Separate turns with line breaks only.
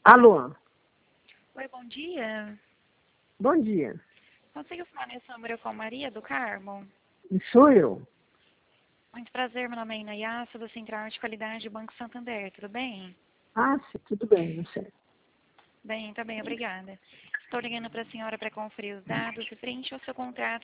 Alô,
Oi, bom dia.
bom dia.
Consigo falar nesse número com Maria do Carmo?
Sou eu.
Muito prazer, meu nome é Inayassa, do Central de Qualidade do Banco Santander, tudo bem?
Ah, sim, tudo bem, você.
Bem, tá bem, obrigada. Estou ligando para a senhora para conferir os dados referente ao seu contrato